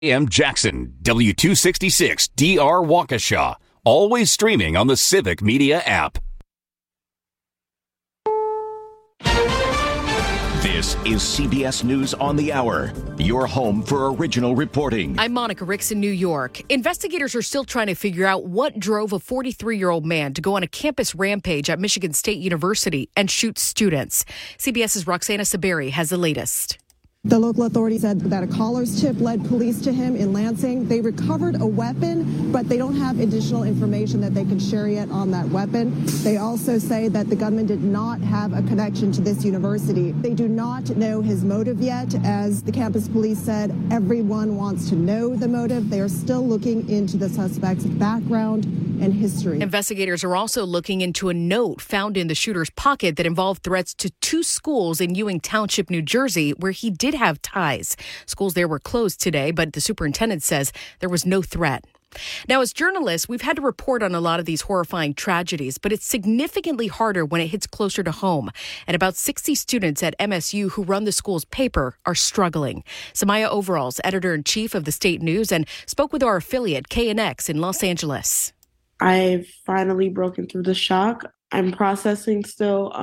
AM Jackson, W266 DR Waukesha. Always streaming on the Civic Media app. This is CBS News on the Hour, your home for original reporting. I'm Monica Ricks in New York. Investigators are still trying to figure out what drove a 43-year-old man to go on a campus rampage at Michigan State University and shoot students. CBS's Roxana Saberi has the latest. The local authorities said that a caller's tip led police to him in Lansing. They recovered a weapon, but they don't have additional information that they can share yet on that weapon. They also say that the gunman did not have a connection to this university. They do not know his motive yet. As the campus police said, everyone wants to know the motive. They are still looking into the suspect's background and history. Investigators are also looking into a note found in the shooter's pocket that involved threats to 2 schools in Ewing Township, New Jersey, where he did have ties. Schools there were closed today, but the superintendent says there was no threat. Now, as journalists, we've had to report on a lot of these horrifying tragedies, but it's significantly harder when it hits closer to home. And about 60 students at MSU who run the school's paper are struggling. Samaya Overalls, editor-in-chief of the State News, and spoke with our affiliate, KNX, in Los Angeles. I've finally broken through the shock. I'm processing still.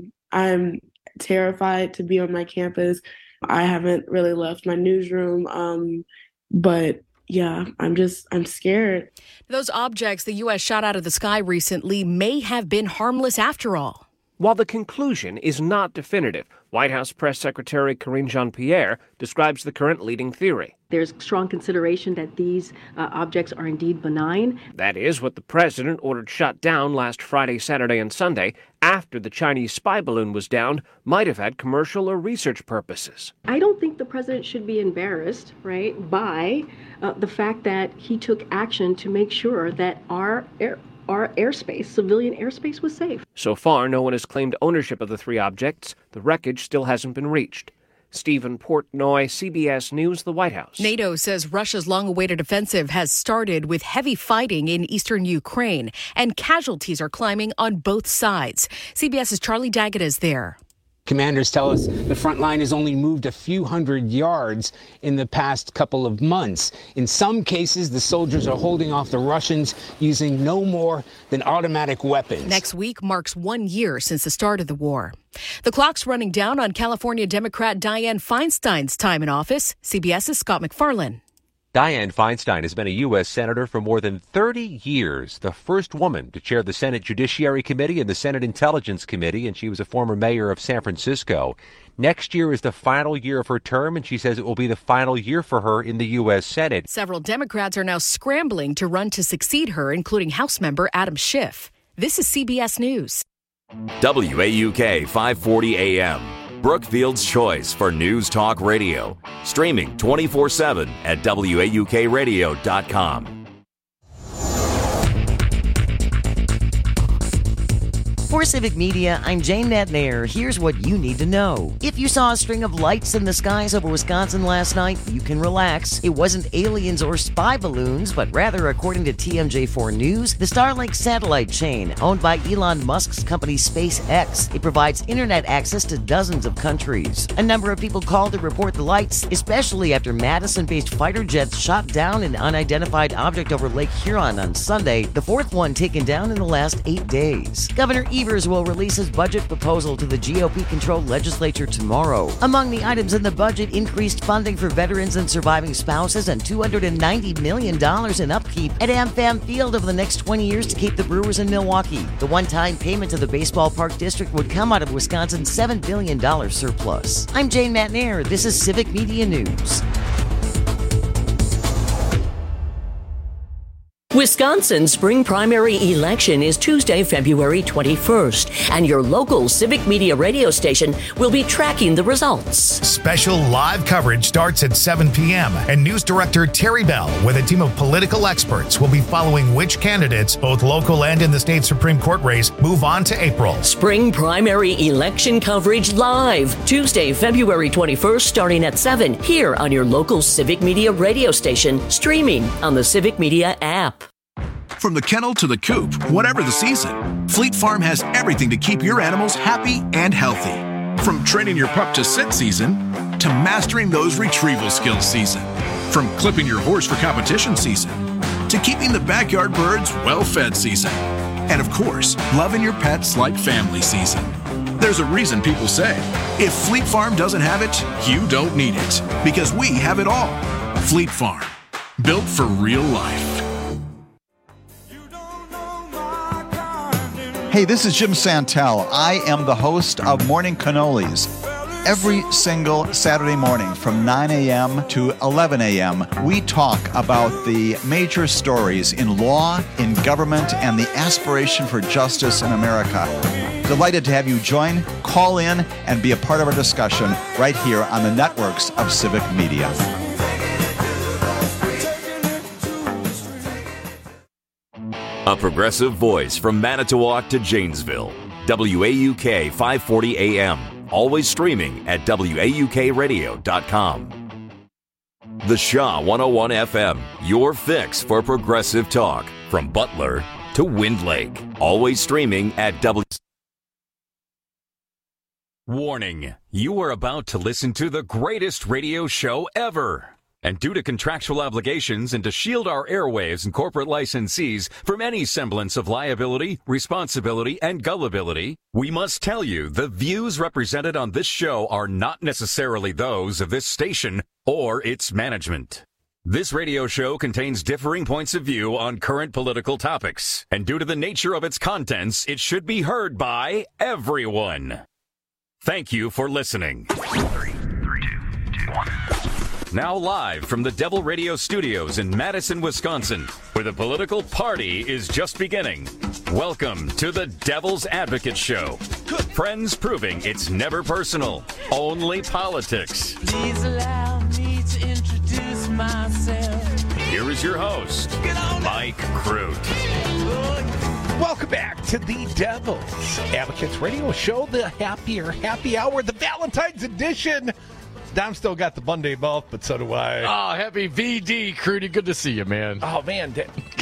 I'm terrified to be on my campus. I haven't really left my newsroom, but yeah, I'm scared. Those objects the U.S. shot out of the sky recently may have been harmless after all. While the conclusion is not definitive, White House Press Secretary Karine Jean-Pierre describes the current leading theory. There's strong consideration that these objects are indeed benign. That is what the president ordered shot down last Friday, Saturday, and Sunday after the Chinese spy balloon was downed, might have had commercial or research purposes. I don't think the president should be embarrassed, right, by the fact that he took action to make sure that our airspace, civilian airspace, was safe. So far, no one has claimed ownership of the 3 objects. The wreckage still hasn't been reached. Stephen Portnoy, CBS News, the White House. NATO says Russia's long-awaited offensive has started with heavy fighting in eastern Ukraine, and casualties are climbing on both sides. CBS's Charlie Daggett is there. Commanders tell us the front line has only moved a few hundred yards in the past couple of months. In some cases, the soldiers are holding off the Russians using no more than automatic weapons. Next week marks 1 year since the start of the war. The clock's running down on California Democrat Dianne Feinstein's time in office. CBS's Scott McFarlane. Dianne Feinstein has been a U.S. Senator for more than 30 years, the first woman to chair the Senate Judiciary Committee and the Senate Intelligence Committee, and she was a former mayor of San Francisco. Next year is the final year of her term, and she says it will be the final year for her in the U.S. Senate. Several Democrats are now scrambling to run to succeed her, including House member Adam Schiff. This is CBS News. WAUK 540 AM. Brookfield's choice for News Talk Radio. Streaming 24/7 at WAUKradio.com. For Civic Media, I'm Jane Natnair. Here's what you need to know. If you saw a string of lights in the skies over Wisconsin last night, you can relax. It wasn't aliens or spy balloons, but rather, according to TMJ4 News, the Starlink satellite chain, owned by Elon Musk's company SpaceX. It provides internet access to dozens of countries. A number of people called to report the lights, especially after Madison-based fighter jets shot down an unidentified object over Lake Huron on Sunday, the 4th one taken down in the last 8 days. Governor Evers will release his budget proposal to the GOP-controlled legislature tomorrow. Among the items in the budget, increased funding for veterans and surviving spouses and $290 million in upkeep at AmFam Field over the next 20 years to keep the Brewers in Milwaukee. The one-time payment to the baseball park district would come out of Wisconsin's $7 billion surplus. I'm Jane Matnair. This is Civic Media News. Wisconsin's spring primary election is Tuesday, February 21st, and your local Civic Media radio station will be tracking the results. Special live coverage starts at 7 p.m., and News Director Terry Bell, with a team of political experts, will be following which candidates, both local and in the state Supreme Court race, move on to April. Spring primary election coverage live, Tuesday, February 21st, starting at 7, here on your local Civic Media radio station, streaming on the Civic Media app. From the kennel to the coop, whatever the season, Fleet Farm has everything to keep your animals happy and healthy. From training your pup to sit season to mastering those retrieval skills season. From clipping your horse for competition season to keeping the backyard birds well-fed season. And of course, loving your pets like family season. There's a reason people say, if Fleet Farm doesn't have it, you don't need it. Because we have it all. Fleet Farm. Built for real life. Hey, this is Jim Santel. I am the host of Morning Cannolis. Every single Saturday morning from 9 a.m. to 11 a.m., we talk about the major stories in law, in government, and the aspiration for justice in America. Delighted to have you join, call in, and be a part of our discussion right here on the networks of Civic Media. A progressive voice from Manitowoc to Janesville. WAUK 540 AM. Always streaming at WAUKradio.com. The Shaw 101 FM, your fix for progressive talk. From Butler to Wind Lake. Always streaming at Warning, you are about to listen to the greatest radio show ever. And due to contractual obligations and to shield our airwaves and corporate licensees from any semblance of liability, responsibility, and gullibility, we must tell you the views represented on this show are not necessarily those of this station or its management. This radio show contains differing points of view on current political topics, and due to the nature of its contents, it should be heard by everyone. Thank you for listening. 3, 2, 1. Now live from the Devil Radio Studios in Madison, Wisconsin, where the political party is just beginning. Welcome to the Devil's Advocate Show. Friends proving it's never personal, only politics. Please allow me to introduce myself. Here is your host, Mike Crute. Welcome back to the Devil's Advocates Radio Show, the happy hour, the Valentine's edition. Dom still got the Monday mouth, but so do I. Oh, happy VD, Crudy. Good to see you, man. Oh, man.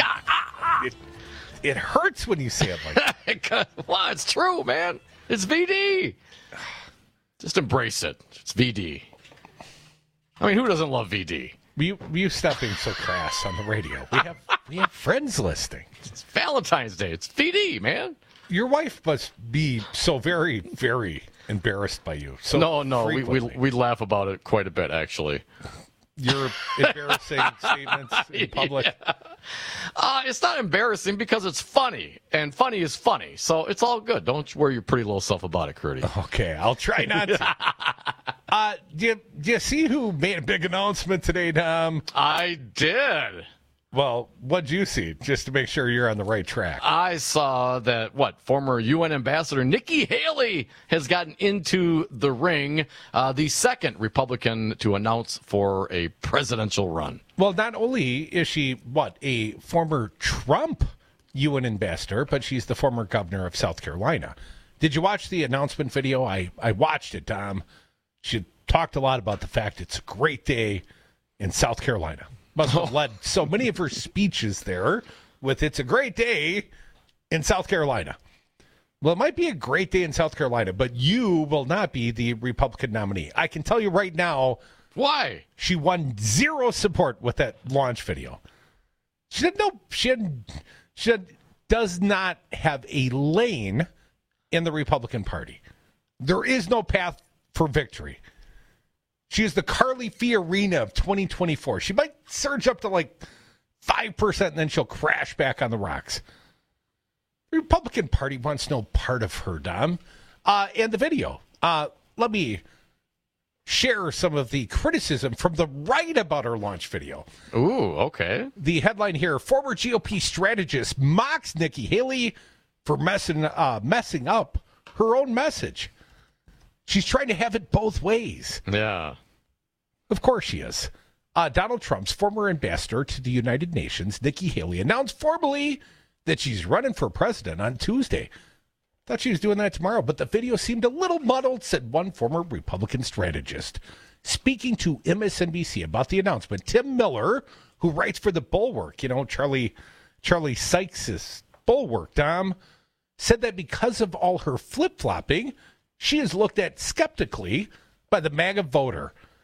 It hurts when you say it like that. Well, it's true, man. It's VD. Just embrace it. It's VD. I mean, who doesn't love VD? You stop being so crass on the radio. We have friends listening. It's Valentine's Day. It's VD, man. Your wife must be so very, very embarrassed by you. So no, we laugh about it quite a bit, actually. Your embarrassing statements in public. Yeah. It's not embarrassing because it's funny, and funny is funny, so it's all good. Don't worry your pretty little self about it, Crudy. Okay, I'll try not to. Do you see who made a big announcement today, Tom? I did. Well, what'd you see, just to make sure you're on the right track? I saw that, former UN Ambassador Nikki Haley has gotten into the ring, the second Republican to announce for a presidential run. Well, not only is she, a former Trump UN ambassador, but she's the former governor of South Carolina. Did you watch the announcement video? I watched it, Tom. She talked a lot about the fact it's a great day in South Carolina. Must have led so many of her speeches there with "It's a great day in South Carolina." Well, it might be a great day in South Carolina, but you will not be the Republican nominee. I can tell you right now. Why? She won zero support with that launch video. She does not have a lane in the Republican Party. There is no path for victory. She is the Carly Fiorina of 2024. She might surge up to 5%, and then she'll crash back on the rocks. The Republican Party wants no part of her, Dom. And the video. Let me share some of the criticism from the right about her launch video. Ooh, okay. The headline here, former GOP strategist mocks Nikki Haley for messing up her own message. She's trying to have it both ways. Yeah. Of course she is. Donald Trump's former ambassador to the United Nations, Nikki Haley, announced formally that she's running for president on Tuesday. Thought she was doing that tomorrow, but the video seemed a little muddled, said one former Republican strategist. Speaking to MSNBC about the announcement, Tim Miller, who writes for The Bulwark, Charlie Sykes' Bulwark, Dom, said that because of all her flip-flopping, she is looked at skeptically by the MAGA voter.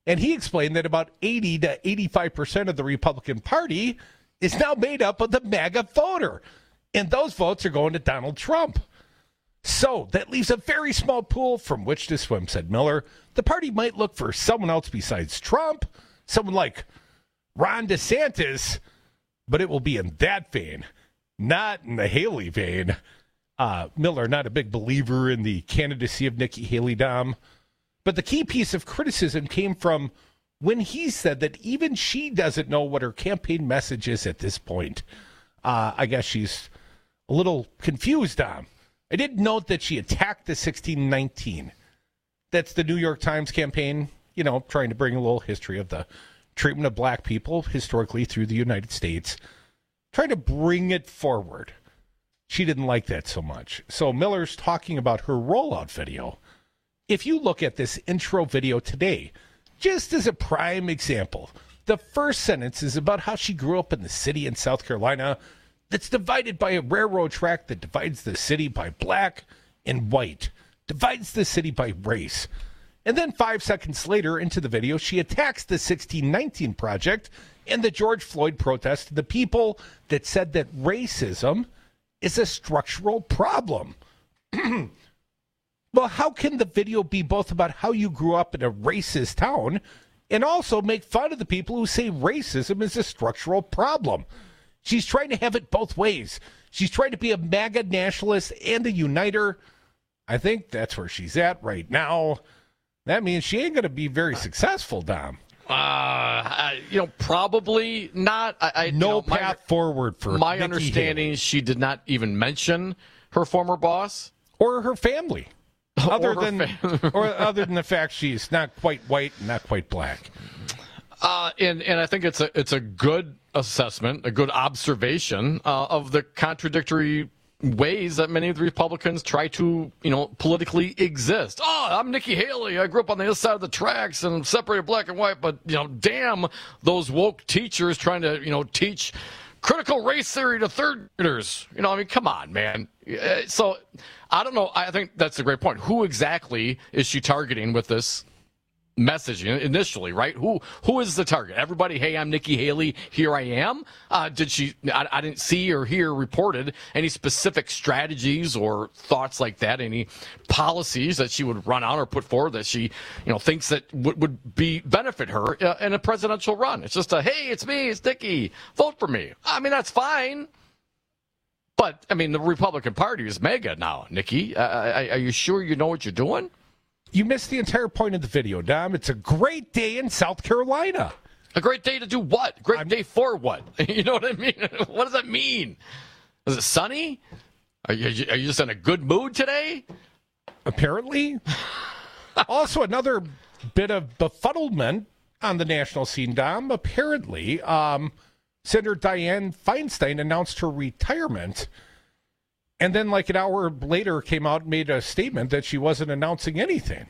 And he explained that about 80 to 85% of the Republican Party is now made up of the MAGA voter. And those votes are going to Donald Trump. So that leaves a very small pool from which to swim, said Miller. The party might look for someone else besides Trump, someone like Ron DeSantis, but it will be in that vein, not in the Haley vein. Miller, not a big believer in the candidacy of Nikki Haley, Dom. But the key piece of criticism came from when he said that even she doesn't know what her campaign message is at this point. I guess she's a little confused, Dom. I did note that she attacked the 1619. That's the New York Times campaign, trying to bring a little history of the treatment of black people historically through the United States, trying to bring it forward. She didn't like that so much. So Miller's talking about her rollout video. If you look at this intro video today, just as a prime example, the first sentence is about how she grew up in the city in South Carolina that's divided by a railroad track that divides the city by black and white, divides the city by race. And then 5 seconds later into the video, she attacks the 1619 Project and the George Floyd protest, the people that said that racism is a structural problem. Well, how can the video be both about how you grew up in a racist town and also make fun of the people who say racism is a structural problem? She's trying to have it both ways. She's trying to be a MAGA nationalist and a uniter. I think that's where she's at right now. That means she ain't going to be very successful, Dom. Probably not. No path forward for my Nikki understanding. Haley. She did not even mention her former boss or her family, other than the fact she's not quite white and not quite black. And I think it's a good assessment, a good observation of the contradictory ways that many of the Republicans try to, politically exist. Oh, I'm Nikki Haley. I grew up on the other side of the tracks and separated black and white, but, damn those woke teachers trying to, teach critical race theory to third graders. Come on, man. So I don't know. I think that's a great point. Who exactly is she targeting with this messaging initially, right? Who is the target? Everybody, hey, I'm Nikki Haley, here I am. I didn't see or hear reported any specific strategies or thoughts like that, any policies that she would run out or put forward that she, thinks that would benefit her in a presidential run. It's just hey, it's me, it's Nikki, vote for me. That's fine. But, the Republican Party is mega now, Nikki. Are you sure you know what you're doing? You missed the entire point of the video, Dom. It's a great day in South Carolina. A great day to do what? Great day for what? You know what I mean? What does that mean? Is it sunny? Are you just in a good mood today? Apparently. Also, another bit of befuddlement on the national scene, Dom. Apparently, Senator Dianne Feinstein announced her retirement. And then like an hour later came out and made a statement that she wasn't announcing anything.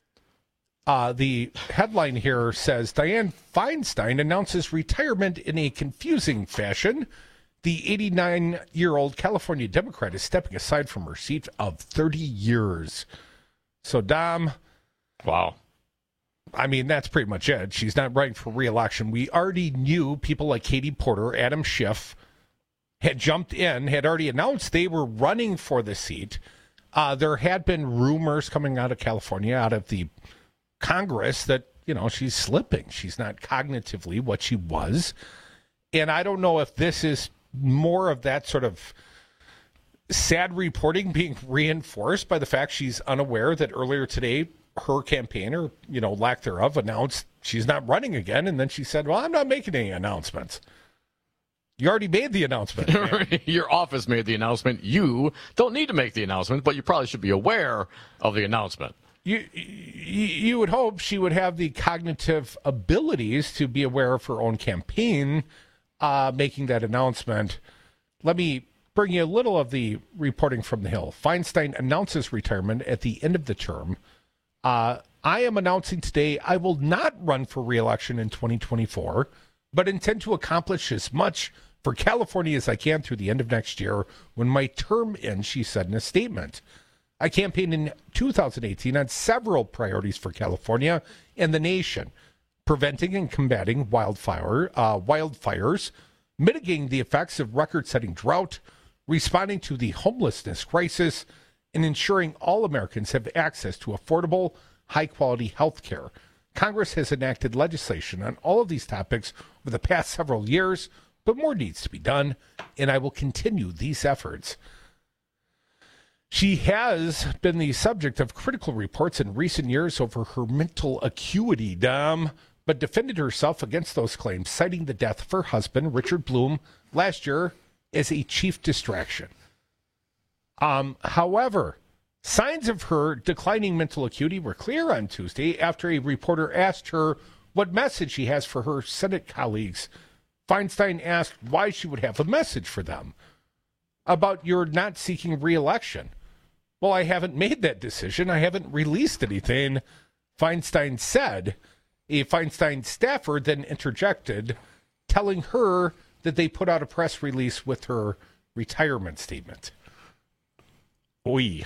The headline here says, Dianne Feinstein announces retirement in a confusing fashion. The 89-year-old California Democrat is stepping aside from her seat of 30 years. So, Dom. Wow. That's pretty much it. She's not running for re-election. We already knew people like Katie Porter, Adam Schiff, had jumped in, had already announced they were running for the seat. There had been rumors coming out of California, out of the Congress, that, she's slipping. She's not cognitively what she was. And I don't know if this is more of that sort of sad reporting being reinforced by the fact she's unaware that earlier today her campaign, or, lack thereof, announced she's not running again. And then she said, well, I'm not making any announcements. You already made the announcement. Your office made the announcement. You don't need to make the announcement, but you probably should be aware of the announcement. You would hope she would have the cognitive abilities to be aware of her own campaign making that announcement. Let me bring you a little of the reporting from the Hill. Feinstein announces retirement at the end of the term. I am announcing today I will not run for re-election in 2024, but intend to accomplish as much for California as I can through the end of next year when my term ends, she said in a statement. I campaigned in 2018 on several priorities for California and the nation. preventing and combating wildfires, mitigating the effects of record-setting drought, responding to the homelessness crisis, and ensuring all Americans have access to affordable, high-quality health care. Congress has enacted legislation on all of these topics over the past several years, but more needs to be done, and I will continue these efforts. She has been the subject of critical reports in recent years over her mental acuity, Dom, but defended herself against those claims, citing the death of her husband, Richard Bloom, last year as a chief distraction. However, signs of her declining mental acuity were clear on Tuesday after a reporter asked her what message she has for her Senate colleagues. Feinstein asked why she would have a message for them about your not seeking re-election. Well, I haven't made that decision. I haven't released anything, Feinstein said. A Feinstein staffer then interjected, telling her that they put out a press release with her retirement statement. Oy.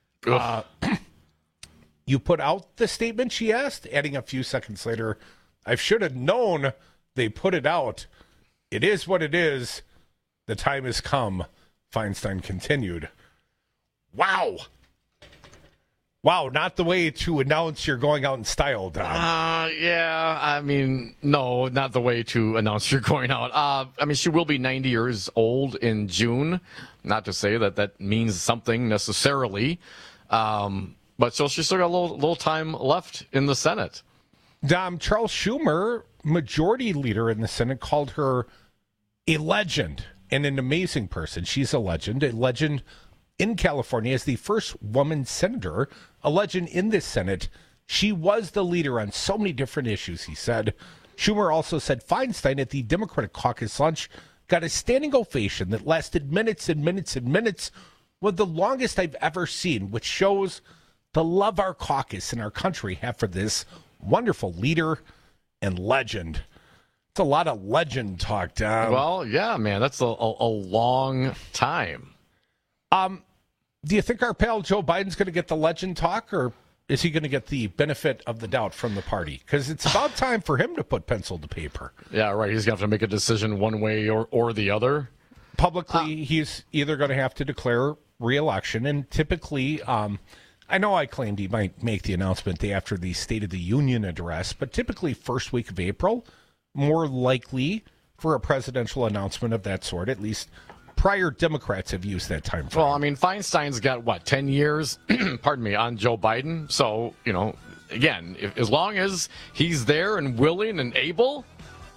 You put out the statement, she asked, adding a few seconds later, I should have known they put it out. It is what it is. The time has come, Feinstein continued. Wow. Wow, not the way to announce you're going out in style, Don. Yeah, I mean, no, not the way to announce you're going out. I mean, she will be 90 years old in June. Not to say that that means something necessarily. But so she's still got a little time left in the Senate. Dom, Charles Schumer, majority leader in the Senate, called her a legend and an amazing person. She's a legend in California as the first woman senator, a legend in this Senate. She was the leader on so many different issues, he said. Schumer also said Feinstein at the Democratic caucus lunch got a standing ovation that lasted minutes and minutes and minutes, was the longest I've ever seen, which shows the love our caucus and our country have for this wonderful leader and legend. It's a lot of legend talk, Tom. Well, yeah, man, that's a long time. Do you think our pal Joe Biden's going to get the legend talk, or is he going to get the benefit of the doubt from the party? Because it's about time for him to put pencil to paper. Yeah, right. He's going to have to make a decision one way or the other. Publicly, he's either going to have to declare re-election, and typically, I know I claimed he might make the announcement after the State of the Union address, but typically first week of April, more likely for a presidential announcement of that sort, at least prior Democrats have used that time frame. Well, I mean, Feinstein's got, 10 years, pardon me, on Joe Biden. So, again, as long as he's there and willing and able.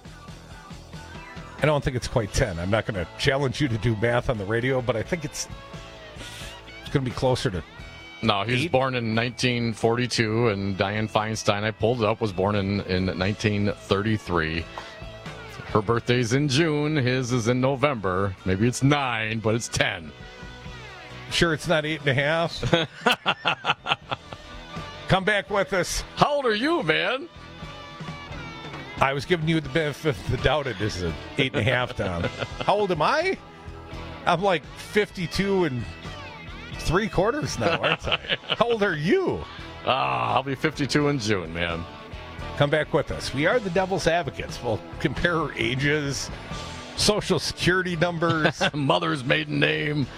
I don't think it's quite 10. I'm not going to challenge you to do math on the radio, but I think it's going to be closer to No, he was born in 1942, and Dianne Feinstein, I pulled it up, was born in 1933. Her birthday's in June. His is in November. Maybe it's 9, but it's 10. Sure it's not 8.5? Come back with us. How old are you, man? I was giving you the benefit of the doubt. It is an 8.5, Tom. How old am I? I'm like 52 and 3/4 now, aren't I? How old are you? I'll be 52 in June, man. Come back with us. We are the Devil's Advocates. We'll compare ages, social security numbers, mother's maiden name.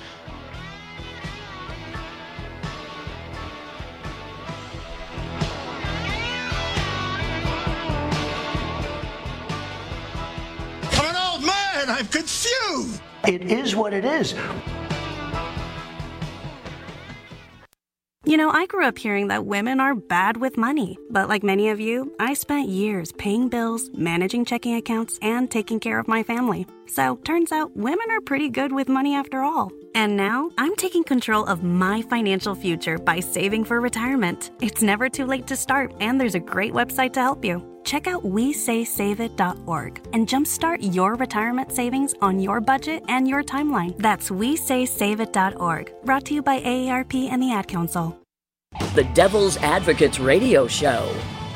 I'm an old man. I'm confused. It is what it is. You know, I grew up hearing that women are bad with money. But like many of you, I spent years paying bills, managing checking accounts, and taking care of my family. So, turns out women are pretty good with money after all. And now, I'm taking control of my financial future by saving for retirement. It's never too late to start, and there's a great website to help you. Check out WeSaySaveIt.org and jumpstart your retirement savings on your budget and your timeline. That's WeSaySaveIt.org. Brought to you by AARP and the Ad Council. The Devil's Advocates Radio Show.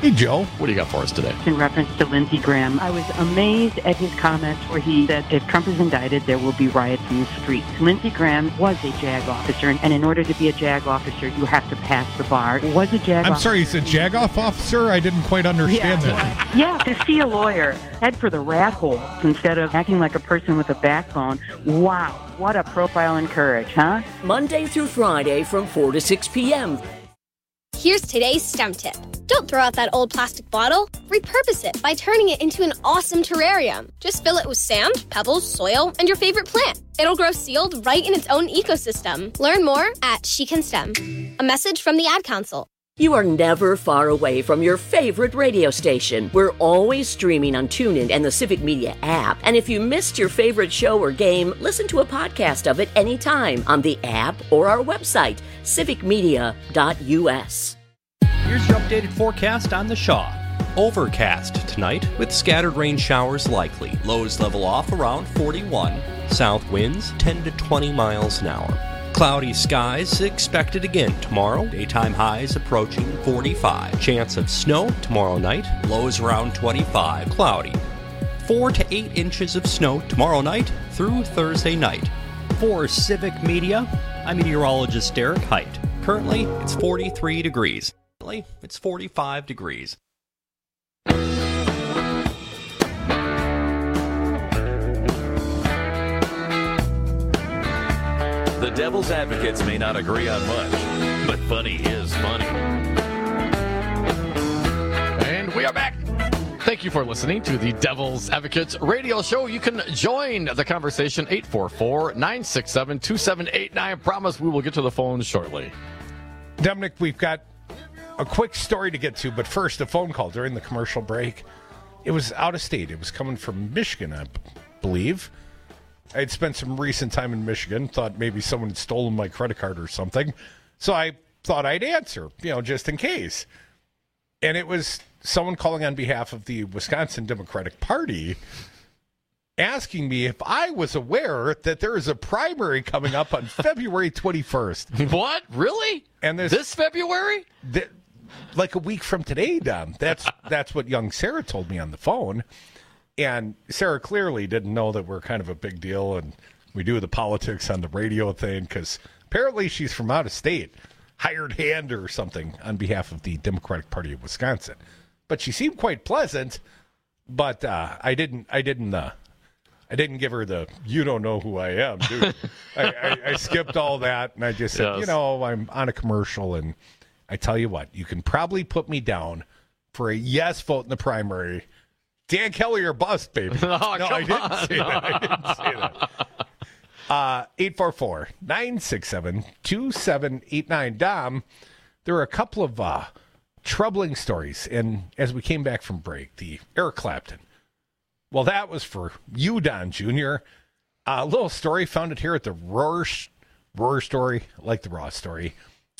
Hey, Joe. What do you got for us today? In reference to Lindsey Graham, I was amazed at his comments where he said if Trump is indicted, there will be riots in the streets. Lindsey Graham was a JAG officer, and in order to be a JAG officer, you have to pass the bar. Was a JAG I'm sorry, he's a JAG officer? I didn't quite understand that. Yeah, to see a lawyer head for the rat hole instead of acting like a person with a backbone. Wow, what a profile in courage, huh? Monday through Friday from 4 to 6 p.m. Here's today's STEM tip. Don't throw out that old plastic bottle. Repurpose it by turning it into an awesome terrarium. Just fill it with sand, pebbles, soil, and your favorite plant. It'll grow sealed right in its own ecosystem. Learn more at She Can STEM. A message from the Ad Council. You are never far away from your favorite radio station. We're always streaming on TuneIn and the Civic Media app. And if you missed your favorite show or game, listen to a podcast of it anytime on the app or our website, civicmedia.us. Here's your updated forecast on the Shaw. Overcast tonight with scattered rain showers likely. Lows level off around 41. South winds 10 to 20 miles an hour. Cloudy skies expected again tomorrow. Daytime highs approaching 45. Chance of snow tomorrow night. Lows around 25. Cloudy. 4 to 8 inches of snow tomorrow night through Thursday night. For Civic Media, I'm meteorologist Derek Height. Currently, it's 43 degrees. It's 45 degrees. The Devil's Advocates may not agree on much, but funny is funny. And we are back. Thank you for listening to the Devil's Advocates radio show. You can join the conversation, 844-967-2789. Promise we will get to the phone shortly. Dominic, we've got a quick story to get to, but first, a phone call during the commercial break. It was out of state. It was coming from Michigan, I believe. I had spent some recent time in Michigan, thought maybe someone had stolen my credit card or something. So I thought I'd answer, just in case. And it was someone calling on behalf of the Wisconsin Democratic Party asking me if I was aware that there is a primary coming up on February 21st. What? Really? And this February? Like a week from today, Dom. That's what young Sarah told me on the phone. And Sarah clearly didn't know that we're kind of a big deal and we do the politics on the radio thing because apparently she's from out of state, hired hand or something on behalf of the Democratic Party of Wisconsin. But she seemed quite pleasant, but I didn't give her the "you don't know who I am," dude. I skipped all that and I just said, I'm on a commercial and I tell you what, you can probably put me down for a yes vote in the primary. Dan Kelly or bust, baby. I didn't say that. 844-967-2789. Dom, there are a couple of troubling stories. And as we came back from break, the Eric Clapton. Well, that was for you, Don Jr. A little story, found it here at the Roar story, like the Raw story.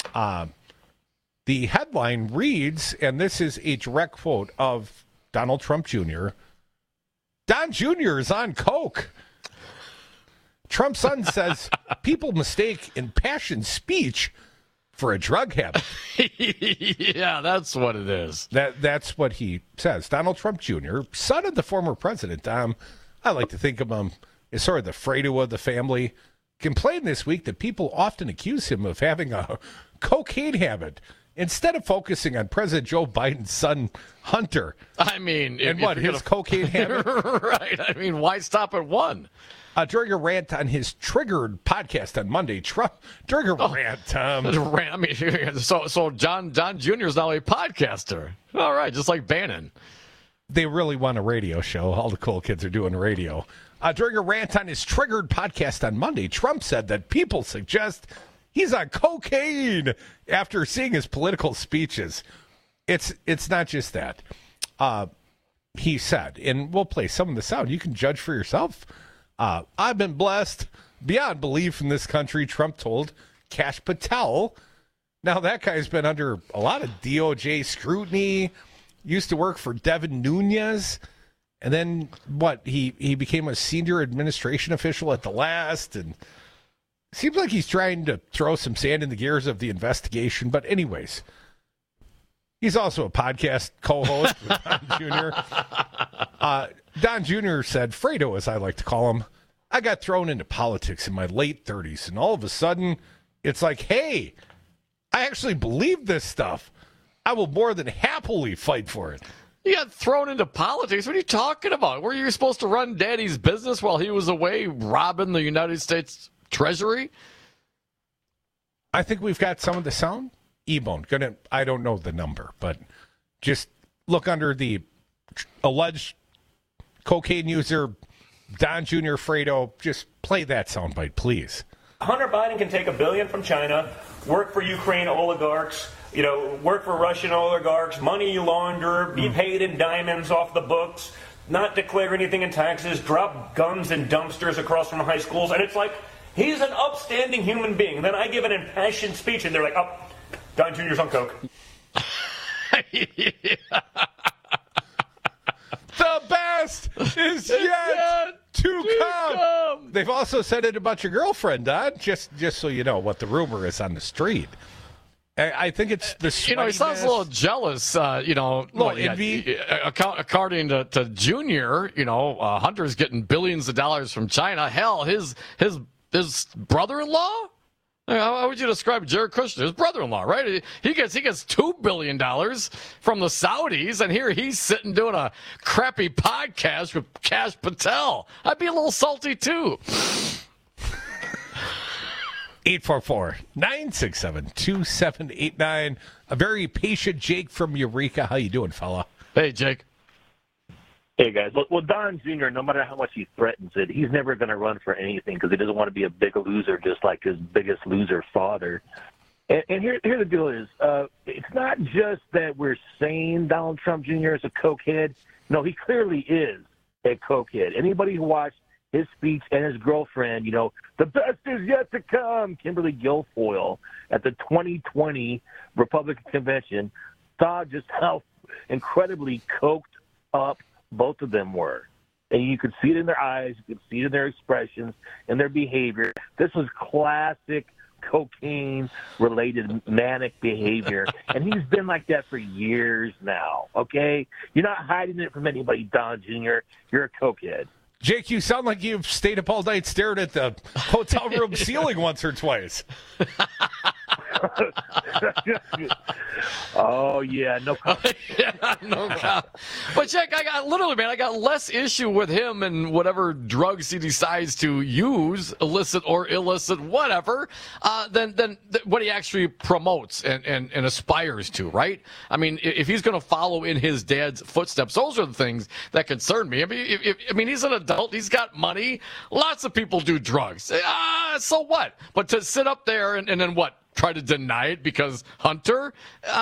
The headline reads, and this is a direct quote of Donald Trump Jr. Don Jr. is on coke. Trump's son says people mistake impassioned speech for a drug habit. Yeah, that's what it is. That's what he says. Donald Trump Jr., son of the former president, I like to think of him as sort of the Fredo of the family, complained this week that people often accuse him of having a cocaine habit instead of focusing on President Joe Biden's son, Hunter. I mean, his cocaine habit? Right. I mean, why stop at one? During a rant on his Triggered podcast on Monday, during a rant. I mean, so John Jr. is now a podcaster. All right, just like Bannon. They really want a radio show. All the cool kids are doing radio. During a rant on his Triggered podcast on Monday, Trump said that people suggest he's on cocaine after seeing his political speeches. It's not just that. He said, and we'll play some of the sound. You can judge for yourself. I've been blessed beyond belief in this country, Trump told Kash Patel. Now, that guy's been under a lot of DOJ scrutiny, used to work for Devin Nunes, and then, he became a senior administration official at the last, and seems like he's trying to throw some sand in the gears of the investigation. But anyways, He's also a podcast co-host with Don Jr. Don Jr. said, Fredo, as I like to call him, I got thrown into politics in my late 30s, and all of a sudden, it's like, hey, I actually believe this stuff. I will more than happily fight for it. You got thrown into politics? What are you talking about? Were you supposed to run Daddy's business while he was away robbing the United States Treasury? I think we've got some of the sound. E-Bone. I don't know the number, but just look under the alleged cocaine user, Don Jr. Fredo. Just play that soundbite, please. Hunter Biden can take $1 billion from China, work for Ukraine oligarchs, work for Russian oligarchs, money launder, be paid in diamonds off the books, not declare anything in taxes, drop guns in dumpsters across from high schools, and it's like, he's an upstanding human being. Then I give an impassioned speech, and they're like, oh, Don Jr.'s on coke. The best is yet to come. They've also said it about your girlfriend, Don, just so you know what the rumor is on the street. I think it's the he sounds a little jealous, little envy. According to Junior, Hunter's getting billions of dollars from China. Hell, his brother-in-law? How would you describe Jared Kushner? His brother-in-law, right? He gets $2 billion from the Saudis, and here he's sitting doing a crappy podcast with Kash Patel. I'd be a little salty, too. 844-967-2789. A very patient Jake from Eureka. How you doing, fella? Hey, Jake. Hey, guys. Well, Don Jr., no matter how much he threatens it, he's never going to run for anything because he doesn't want to be a big loser just like his biggest loser father. And here the deal is, it's not just that we're saying Donald Trump Jr. is a cokehead. No, he clearly is a cokehead. Anybody who watched his speech and his girlfriend, the best is yet to come, Kimberly Guilfoyle, at the 2020 Republican convention, saw just how incredibly coked up both of them were. And you could see it in their eyes, you could see it in their expressions and their behavior. This was classic cocaine-related manic behavior. And he's been like that for years now, okay? You're not hiding it from anybody, Don Jr. You're a cokehead. Jake, you sound like you've stayed up all night staring at the hotel room ceiling once or twice. Oh, yeah, no comment. No comment. But, Jack, I got less issue with him and whatever drugs he decides to use, illicit or illicit, whatever, than what he actually promotes and aspires to, right? I mean, if he's going to follow in his dad's footsteps, those are the things that concern me. I mean, he's an adult. He's got money. Lots of people do drugs. So what? But to sit up there and then what? Try to deny it because Hunter?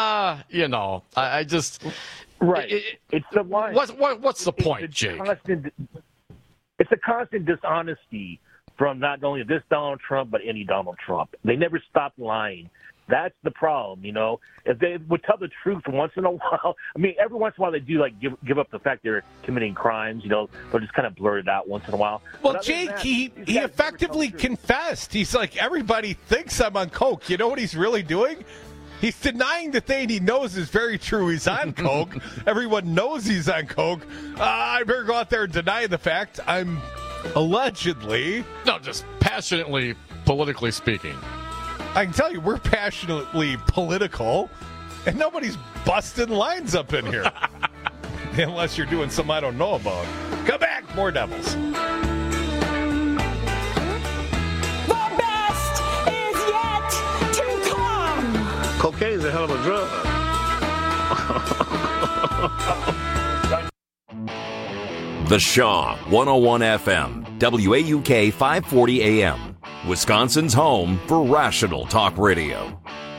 I just... Right. It's the line. What's the point, Jake? It's a constant dishonesty from not only this Donald Trump, but any Donald Trump. They never stop lying. That's the problem, If they would tell the truth once in a while, I mean, every once in a while they do give up the fact they're committing crimes, they'll just kind of blurt it out once in a while. Well, Jake, he effectively confessed. He's like, everybody thinks I'm on coke. You know what he's really doing? He's denying the thing he knows is very true. He's on coke. Everyone knows he's on coke. I better go out there and deny the fact. I'm allegedly... No, just passionately, politically speaking. I can tell you, we're passionately political, and nobody's busting lines up in here. Unless you're doing something I don't know about. Come back, more Devils. The best is yet to come. Cocaine's a hell of a drug. The Shaw, 101 FM, WAUK 540 AM. Wisconsin's home for rational talk radio.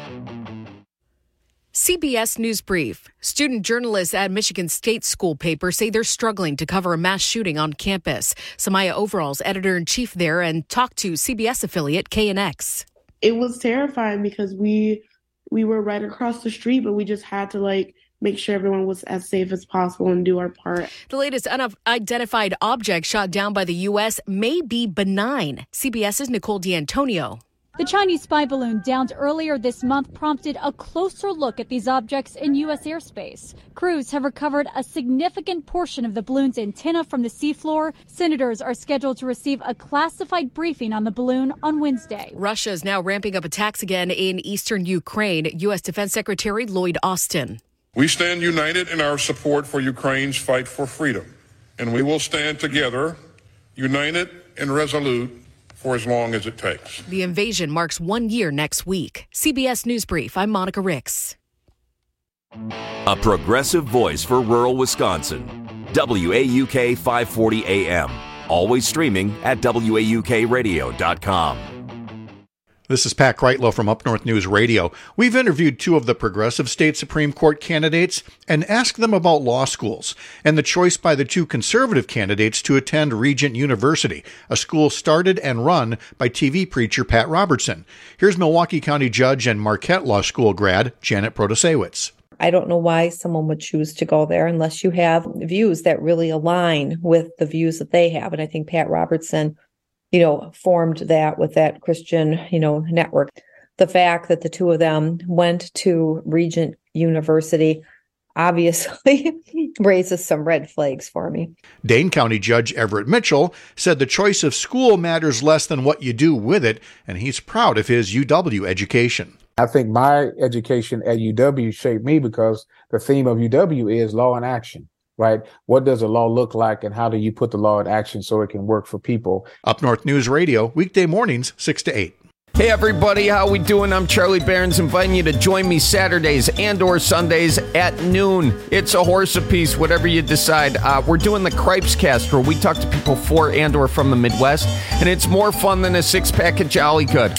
CBS News Brief. Student journalists at Michigan State school paper say they're struggling to cover a mass shooting on campus. Samaya Overall's editor-in-chief there and talked to CBS affiliate KNX. It was terrifying because we were right across the street, but we just had to make sure everyone was as safe as possible and do our part. The latest unidentified object shot down by the U.S. may be benign. CBS's Nicole D'Antonio. The Chinese spy balloon downed earlier this month prompted a closer look at these objects in U.S. airspace. Crews have recovered a significant portion of the balloon's antenna from the seafloor. Senators are scheduled to receive a classified briefing on the balloon on Wednesday. Russia is now ramping up attacks again in eastern Ukraine. U.S. Defense Secretary Lloyd Austin. We stand united in our support for Ukraine's fight for freedom, and we will stand together, united and resolute, for as long as it takes. The invasion marks 1 year next week. CBS News Brief, I'm Monica Ricks. A progressive voice for rural Wisconsin. WAUK 540 AM. Always streaming at WAUKradio.com. This is Pat Kreitlow from Up North News Radio. We've interviewed two of the progressive state Supreme Court candidates and asked them about law schools and the choice by the two conservative candidates to attend Regent University, a school started and run by TV preacher Pat Robertson. Here's Milwaukee County Judge and Marquette Law School grad Janet Protasewicz. I don't know why someone would choose to go there unless you have views that really align with the views that they have. And I think Pat Robertson formed that with that Christian, network. The fact that the two of them went to Regent University obviously raises some red flags for me. Dane County Judge Everett Mitchell said the choice of school matters less than what you do with it, and he's proud of his UW education. I think my education at UW shaped me because the theme of UW is law in action. Right? What does a law look like, and how do you put the law in action so it can work for people? Up North News Radio, weekday mornings, 6 to 8. Hey everybody, how we doing? I'm Charlie Barons, inviting you to join me Saturdays and or Sundays at noon. It's a horse apiece, whatever you decide. We're doing the Cripes Cast, where we talk to people for and or from the Midwest, and it's more fun than a six-pack of Jolly Good.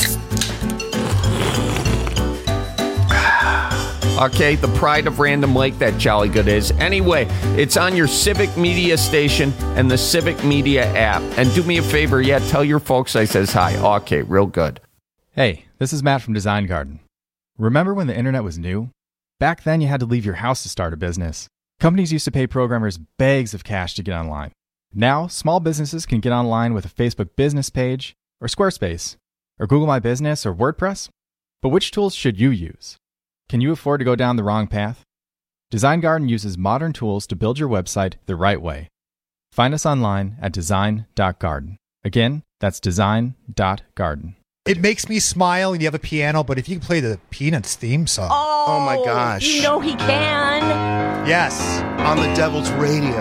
Okay, the pride of Random Lake, that Jolly Good is. Anyway, it's on your Civic Media station and the Civic Media app. And do me a favor, tell your folks I says hi. Okay, real good. Hey, this is Matt from Design Garden. Remember when the internet was new? Back then you had to leave your house to start a business. Companies used to pay programmers bags of cash to get online. Now, small businesses can get online with a Facebook business page, or Squarespace, or Google My Business, or WordPress. But which tools should you use? Can you afford to go down the wrong path? Design Garden uses modern tools to build your website the right way. Find us online at design.garden. Again, that's design.garden. It makes me smile, and you have a piano, but if you can play the Peanuts theme song. Oh my gosh. You know he can. Yes. On the Devil's Radio.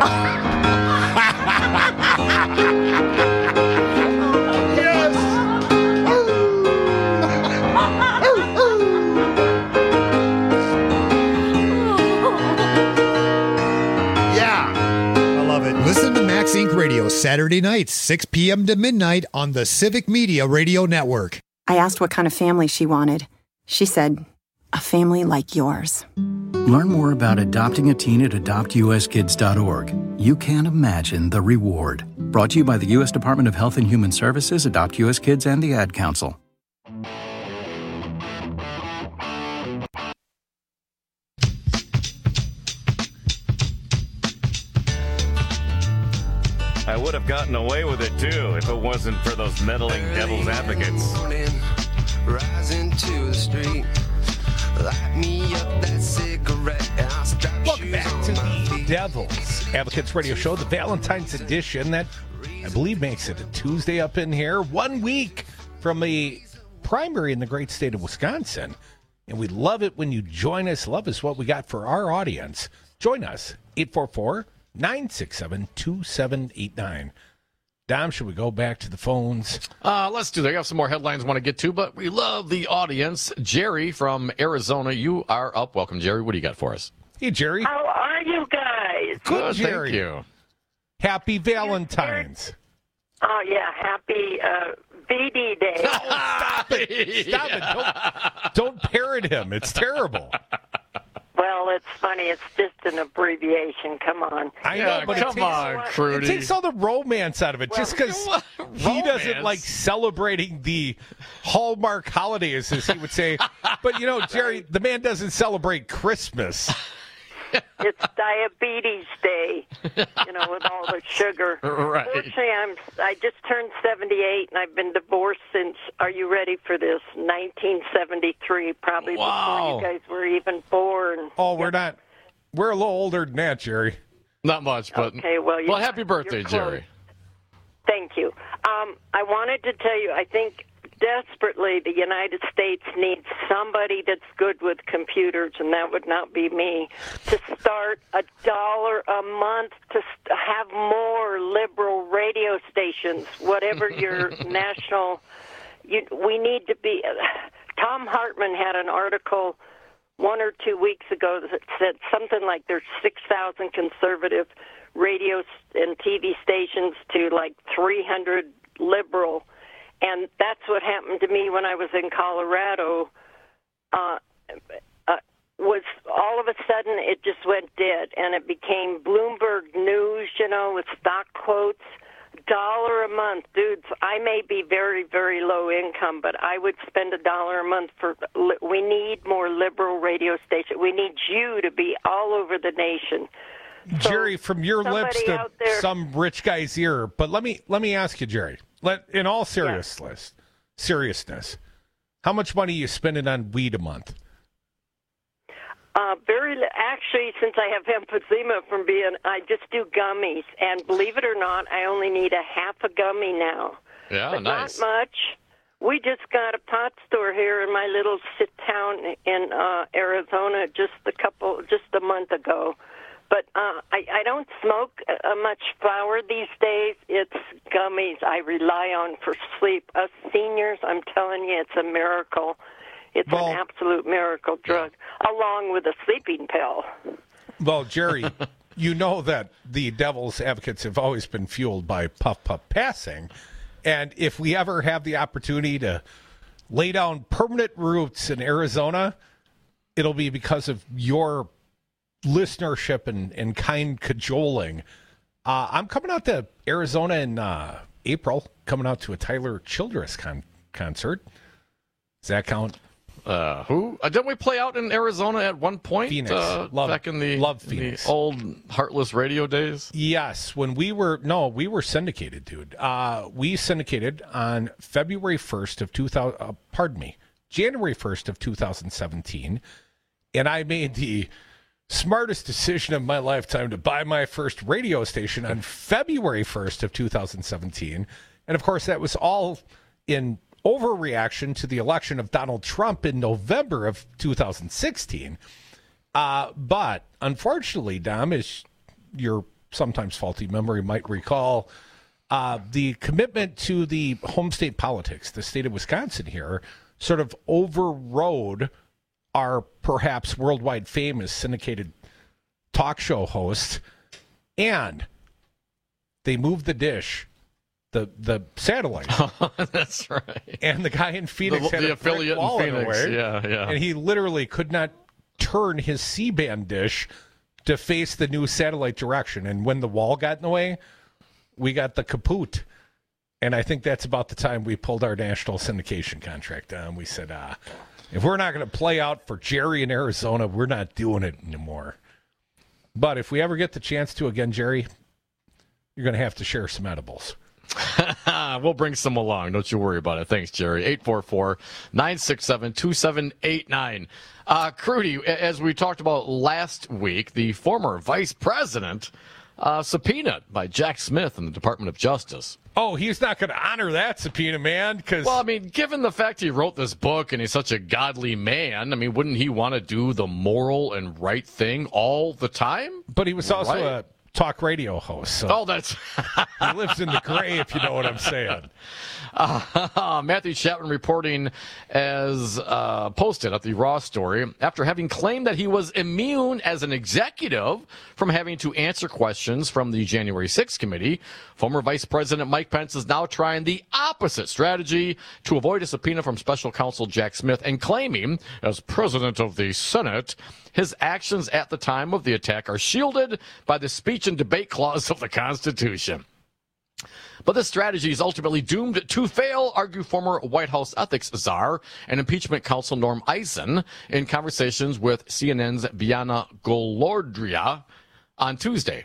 Listen to Max Inc. Radio Saturday nights, 6 p.m. to midnight on the Civic Media Radio Network. I asked what kind of family she wanted. She said, a family like yours. Learn more about adopting a teen at adoptuskids.org. You can't imagine the reward. Brought to you by the U.S. Department of Health and Human Services, Adopt U.S. Kids, and the Ad Council. I would have gotten away with it, too, if it wasn't for those meddling devil's advocates. Rising to the street, light me up that cigarette. Welcome back to the Devil's Advocates Radio Show, the Valentine's edition that I believe makes it a Tuesday up in here, 1 week from the primary in the great state of Wisconsin. And we love it when you join us. Love is what we got for our audience. Join us, 844-967-2789. Dom, should we go back to the phones? Let's do that. I have some more headlines I want to get to, but we love the audience. Jerry from Arizona, you are up. Welcome, Jerry. What do you got for us? Hey, Jerry. How are you guys? Good, Jerry. Thank you. Happy Valentine's. Oh, yeah. Happy VD Day. Oh, stop it. Stop it. Don't parrot him. It's terrible. Well, it's funny. It's just an abbreviation. Come on. I know, but Crudy. It takes all the romance out of it. Just because he doesn't like celebrating the Hallmark holidays, as he would say. But, Jerry, the man doesn't celebrate Christmas. It's diabetes day, with all the sugar. Right. Fortunately, I just turned 78, and I've been divorced since, are you ready for this, 1973, probably before you guys were even born. Oh, we're not. We're a little older than that, Jerry. Not much, but okay, well, happy birthday, Jerry. Thank you. I wanted to tell you, I think desperately the United States needs somebody that's good with computers, and that would not be me, to start $1 a month to have more liberal radio stations, whatever your national. We need to be. Tom Hartman had an article 1 or 2 weeks ago that said something like there's 6,000 conservative radio and TV stations to like 300 liberal. And that's what happened to me when I was in Colorado. Was all of a sudden it just went dead, and it became Bloomberg News, with stock quotes. $1 a month, dudes. I may be very, very low income, but I would spend $1 a month for. We need more liberal radio stations. We need you to be all over the nation. Jerry, from your lips to some rich guy's ear. But let me ask you, Jerry. In all seriousness, how much money are you spending on weed a month? Actually, since I have emphysema I just do gummies, and believe it or not, I only need a half a gummy now. Yeah, but nice. Not much. We just got a pot store here in my little town in Arizona just a month ago. But I don't smoke much flour these days. It's gummies I rely on for sleep. Us seniors, I'm telling you, it's a miracle. It's an absolute miracle drug, along with a sleeping pill. Well, Jerry, you know that the devil's advocates have always been fueled by puff passing. And if we ever have the opportunity to lay down permanent roots in Arizona, it'll be because of your listenership and kind cajoling. I'm coming out to Arizona in April, coming out to a Tyler Childress concert. Does that count? Who? Didn't we play out in Arizona at one point? Phoenix. Back in the old Heartless radio days? Yes. When we were syndicated, dude. We syndicated on January 1st of 2017. And I made the smartest decision of my lifetime to buy my first radio station on February 1st of 2017. And of course, that was all in overreaction to the election of Donald Trump in November of 2016. But unfortunately, Dom, as your sometimes faulty memory might recall, the commitment to the home state politics, the state of Wisconsin here, sort of overrode our perhaps worldwide famous syndicated talk show host, and they moved the dish. The satellite. That's right. And the guy in Phoenix had the affiliate in Phoenix. Yeah. And he literally could not turn his C-band dish to face the new satellite direction. And when the wall got in the way, we got the kaput. And I think that's about the time we pulled our national syndication contract down. We said, if we're not going to play out for Jerry in Arizona, we're not doing it anymore. But if we ever get the chance to again, Jerry, you're going to have to share some edibles. We'll bring some along. Don't you worry about it. Thanks, Jerry. 844-967-2789. Crudy, as we talked about last week, the former vice president subpoenaed by Jack Smith in the Department of Justice. Oh, he's not going to honor that subpoena, man. Well, I mean, given the fact he wrote this book and he's such a godly man, I mean, wouldn't he want to do the moral and right thing all the time? But he was also a talk radio host. So that's... he lives in the gray, if you know what I'm saying. Matthew Chapman reporting as posted at the Raw story after having claimed that he was immune as an executive from having to answer questions from the January 6th committee. Former Vice President Mike Pence is now trying the opposite strategy to avoid a subpoena from special counsel Jack Smith and claiming, as president of the Senate, his actions at the time of the attack are shielded by the speech and debate clause of the Constitution. But this strategy is ultimately doomed to fail, argue former White House ethics czar and impeachment counsel Norm Eisen in conversations with CNN's Bianna Golodria on Tuesday.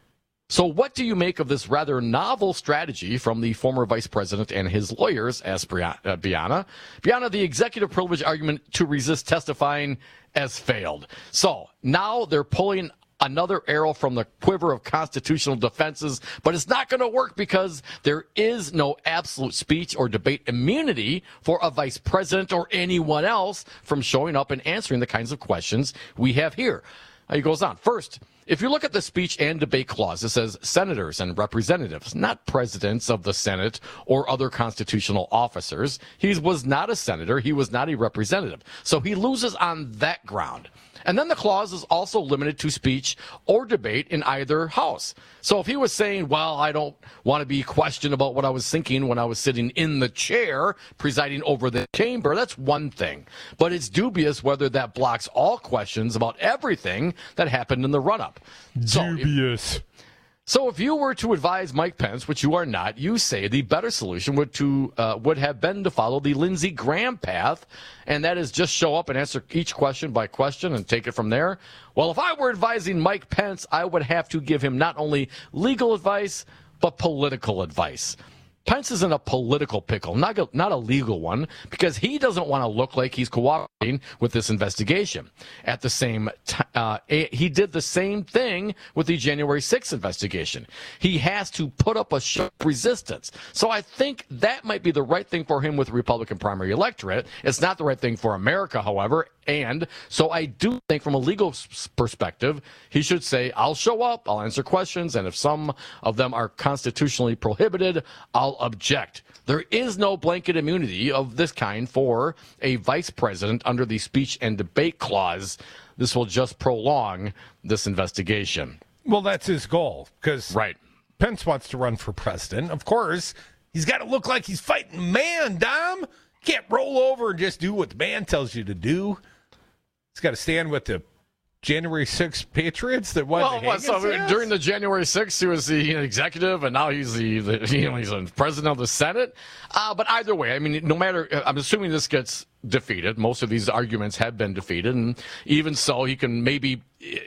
So what do you make of this rather novel strategy from the former vice president and his lawyers, asked Bianna? Bianna, the executive privilege argument to resist testifying has failed. So now they're pulling another arrow from the quiver of constitutional defenses, but it's not going to work because there is no absolute speech or debate immunity for a vice president or anyone else from showing up and answering the kinds of questions we have here. He goes on. First, if you look at the speech and debate clause, it says senators and representatives, not presidents of the Senate or other constitutional officers. He was not a senator. He was not a representative. So he loses on that ground. And then the clause is also limited to speech or debate in either house. So if he was saying, well, I don't want to be questioned about what I was thinking when I was sitting in the chair presiding over the chamber, that's one thing. But it's dubious whether that blocks all questions about everything that happened in the run-up. Dubious. So if you were to advise Mike Pence, which you are not, you say the better solution would have been to follow the Lindsey Graham path, and that is just show up and answer each question by question and take it from there. Well, if I were advising Mike Pence, I would have to give him not only legal advice, but political advice. Pence is in a political pickle, not a legal one, because he doesn't want to look like he's cooperating with this investigation. At the same time, he did the same thing with the January 6th investigation. He has to put up a show of resistance. So I think that might be the right thing for him with the Republican primary electorate. It's not the right thing for America, however. And so I do think from a legal perspective, he should say, I'll show up, I'll answer questions, and if some of them are constitutionally prohibited, I'll object. There is no blanket immunity of this kind for a vice president under the speech and debate clause. This will just prolong this investigation. Well, that's his goal, because right. Pence wants to run for president. Of course, he's got to look like he's fighting man, Dom. Can't roll over and just do what the man tells you to do. He's got to stand with the January 6th Patriots that won. During the January 6th, he was the executive, and now he's he's the president of the Senate. But either way, I mean, no matter, I'm assuming this gets defeated. Most of these arguments have been defeated, and even so, he can maybe,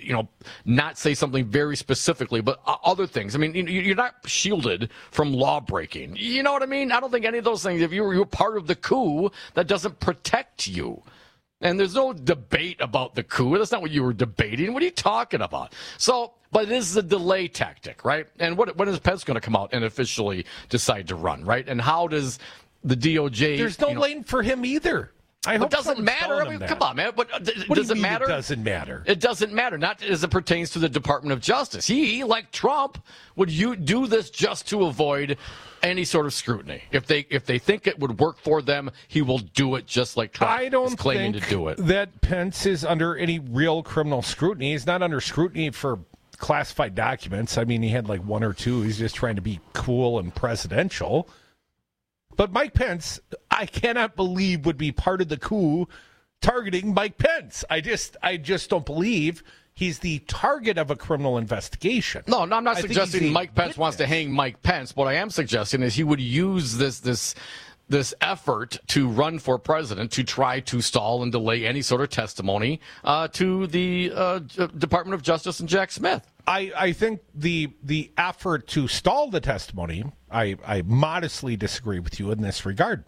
not say something very specifically, but other things. I mean, you're not shielded from law breaking. You know what I mean? I don't think any of those things. If you're part of the coup, that doesn't protect you. And there's no debate about the coup. That's not what you were debating. What are you talking about? So, but it is a delay tactic, right? And when is Pence going to come out and officially decide to run, right? And how does the DOJ... There's no lane for him either. It doesn't matter. I mean, come on, man. But does it matter? It doesn't matter. It doesn't matter. Not as it pertains to the Department of Justice. He, like Trump, would do this just to avoid any sort of scrutiny. If they think it would work for them, he will do it just like Trump is claiming to do it. That Pence is under any real criminal scrutiny. He's not under scrutiny for classified documents. I mean, he had like one or two. He's just trying to be cool and presidential. But Mike Pence, I cannot believe, would be part of the coup targeting Mike Pence. I just don't believe he's the target of a criminal investigation. No, I'm not suggesting Mike Pence wants to hang Mike Pence. What I am suggesting is he would use this effort to run for president to try to stall and delay any sort of testimony to the Department of Justice and Jack Smith. I think the effort to stall the testimony, I modestly disagree with you in this regard.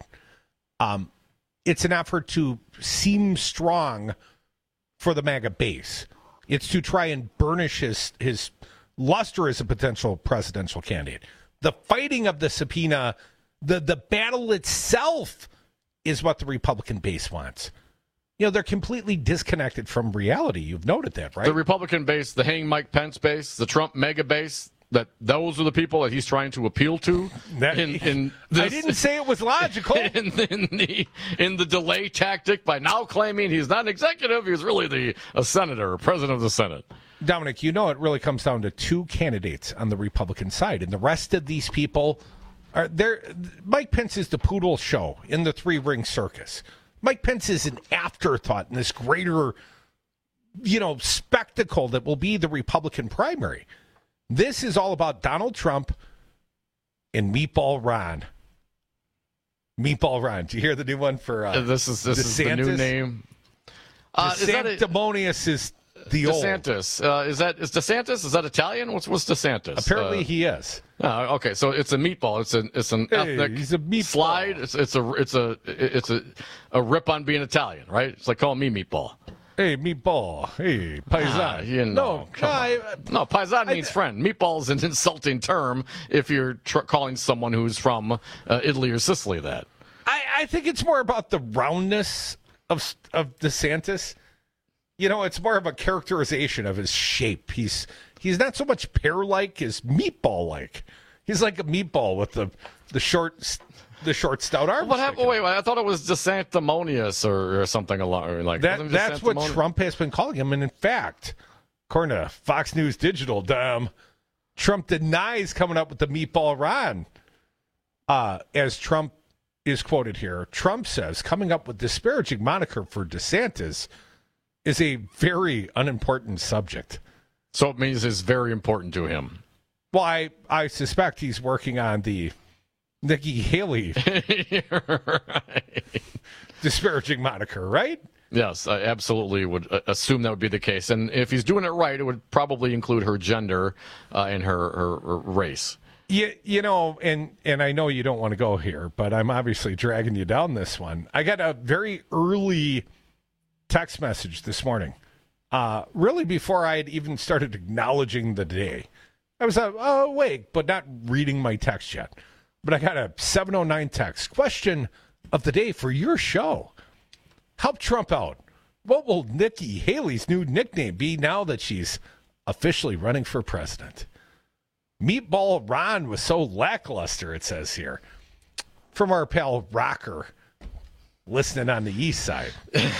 It's an effort to seem strong for the MAGA base. It's to try and burnish his luster as a potential presidential candidate. The fighting of the subpoena, the battle itself is what the Republican base wants. They're completely disconnected from reality. You've noted that, right? The Republican base, the hang Mike Pence base, the Trump mega base, those are the people that he's trying to appeal to. I didn't say it was logical. In the delay tactic by now claiming he's not an executive, he's really a senator or president of the Senate. Dominic, it really comes down to two candidates on the Republican side, and the rest of these people are there. Mike Pence is the poodle show in the three-ring circus. Mike Pence is an afterthought in this greater, spectacle that will be the Republican primary. This is all about Donald Trump and Meatball Ron. Meatball Ron. Do you hear the new one for this is the new name. DeSanctimonious is the old. DeSantis. Is DeSantis? Is that Italian? What's DeSantis? Apparently he is. Okay, so it's a meatball. It's an ethnic he's a meatball. slide. It's a rip on being Italian, right? It's like calling me meatball. Hey, meatball. Hey, paisan. No, paisan means friend. Meatball is an insulting term if you're calling someone who's from Italy or Sicily that. I think it's more about the roundness of DeSantis. It's more of a characterization of his shape. He's not so much pear-like as meatball-like. He's like a meatball with the short, stout arms. Wait, I thought it was DeSanctimonious or something along like that. That's what Trump has been calling him. And in fact, according to Fox News Digital, Trump denies coming up with the Meatball Ron. As Trump is quoted here, Trump says coming up with disparaging moniker for DeSantis is a very unimportant subject. So it means it's very important to him. Well, I suspect he's working on the Nikki Haley disparaging moniker, right? Yes, I absolutely would assume that would be the case. And if he's doing it right, it would probably include her gender and her race. And I know you don't want to go here, but I'm obviously dragging you down this one. I got a very early text message this morning, really before I had even started acknowledging the day. I was awake, but not reading my text yet. But I got a 7:09 text. Question of the day for your show. Help Trump out. What will Nikki Haley's new nickname be now that she's officially running for president? Meatball Ron was so lackluster, it says here. From our pal Rocker, listening on the east side.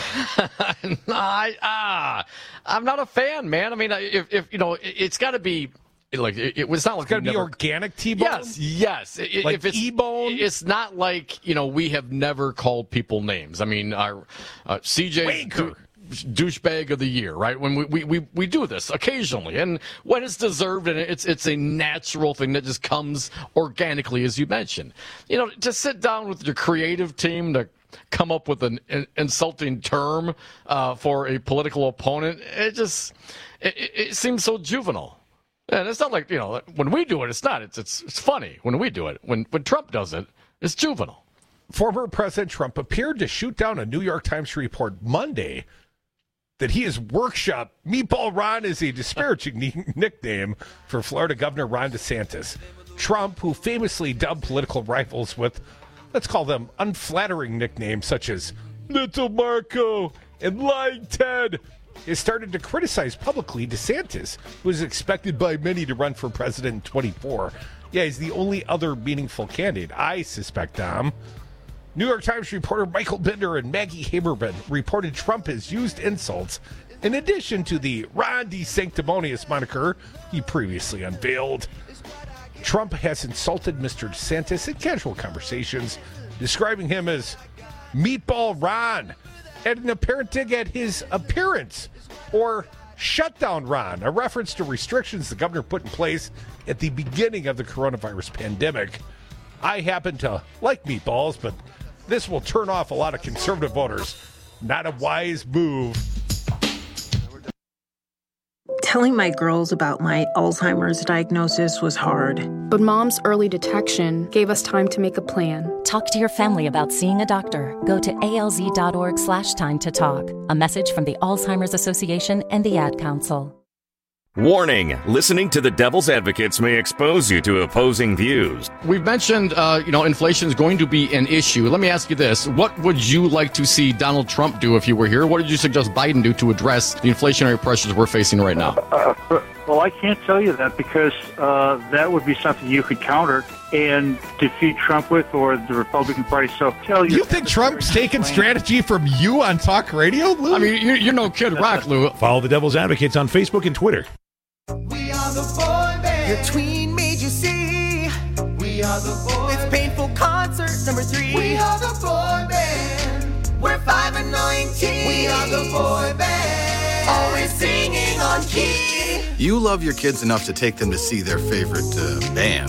I'm not a fan, man. I mean, if it's got to be like it was not like it's got to be organic T-bone. Yes. Like if it's E-bone. It's not like we have never called people names. I mean, our CJ douchebag of the year, right? When we do this occasionally, and when it's deserved, and it's a natural thing that just comes organically, as you mentioned. To sit down with your creative team to come up with an insulting term for a political opponent, it seems so juvenile. And it's not like, when we do it, it's not. It's funny when we do it. When Trump does it, it's juvenile. Former President Trump appeared to shoot down a New York Times report Monday that he has workshopped Meatball Ron is a disparaging nickname for Florida Governor Ron DeSantis. Trump, who famously dubbed political rivals with, let's call them, unflattering nicknames such as Little Marco and Lying Ted, has started to criticize publicly DeSantis, who is expected by many to run for president in 2024. Yeah, he's the only other meaningful candidate, I suspect, Dom. New York Times reporter Michael Bender and Maggie Haberman reported Trump has used insults in addition to the Ron DeSanctimonious moniker he previously unveiled. Trump has insulted Mr. DeSantis in casual conversations, describing him as Meatball Ron, and an apparent dig at his appearance, or Shutdown Ron, a reference to restrictions the governor put in place at the beginning of the coronavirus pandemic. I happen to like meatballs, but this will turn off a lot of conservative voters. Not a wise move. Telling my girls about my Alzheimer's diagnosis was hard. But Mom's early detection gave us time to make a plan. Talk to your family about seeing a doctor. Go to alz.org/time to talk. A message from the Alzheimer's Association and the Ad Council. Warning, listening to the Devil's Advocates may expose you to opposing views. We've mentioned, inflation is going to be an issue. Let me ask you this. What would you like to see Donald Trump do if you were here? What did you suggest Biden do to address the inflationary pressures we're facing right now? Well, I can't tell you that because that would be something you could counter and defeat Trump with, or the Republican Party. So tell you. You think Trump's taking strategy from you on talk radio, Lou? I mean, you're no Kid Rock, Lou. Follow the Devil's Advocates on Facebook and Twitter. We are the boy band. Your tween made you see. We are the boy. It's Painful Concert number 3. We are the boy band. We're 5 and 19. We are the boy band. Always singing on key. You love your kids enough to take them to see their favorite band.